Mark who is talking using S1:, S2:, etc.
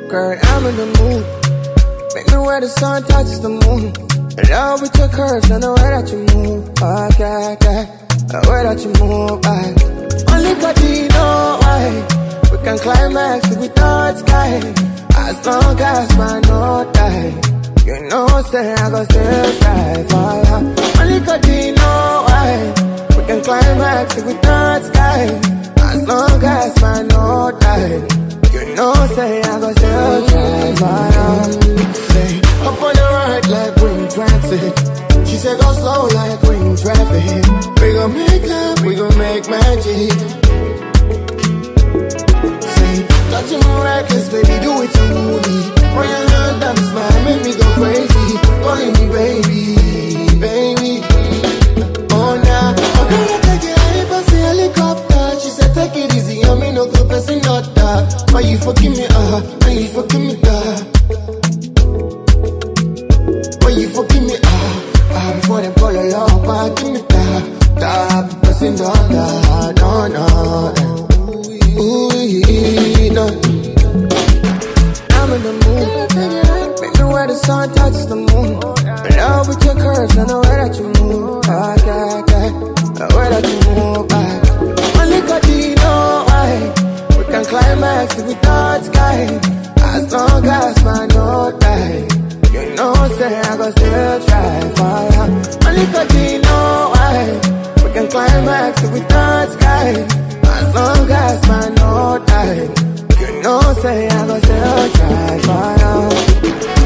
S1: Girl, I'm in the mood. Make me where the sun touches the moon. In love with your curves and the way that you move. Oh, yeah, yeah. The way that you move, only God you know why. We can climax if we touch sky. As long as man no die. You know, say I go still try for ya. Only God you know why. We can climax if we touch sky. As long as man no die. You know, say I go still try for ya. Say, up on the right like green transit. She said go slow like green traffic. We gon' make love, we gon' make magic. Say, touching my reckless, baby, do it to me. Run your hand down the smile, make me go crazy. Calling me baby, baby. Oh, now, I'm gonna take it high, pass the helicopter. She said take it easy, I'm in no good person, not that. Why you fucking me, why you fucking me, why you fucking me, before them call along, but give me that person don't die, no, no. Ooh, no. I'm in the mood. Make me where the sun touches the moon. In love with your curves and the way that you move. Oh, yeah, yeah. The way that you move, only God you know why. We can climax if we touch sky. As long as man no die. You know, say I go still try for ya. Only God you know why. We can climax if we touch sky. As long as man no die. You know, say I go still try for ya.